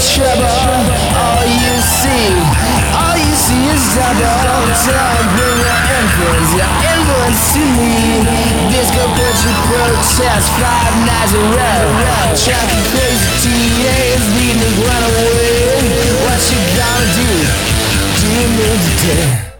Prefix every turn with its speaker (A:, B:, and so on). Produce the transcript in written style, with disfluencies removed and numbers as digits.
A: trouble. All you see is double. Don't bring your influence to me. Disco culture protest 5 nights in a row. Tracking crazy TAs leading the run away. What you gonna do? Do you need to do?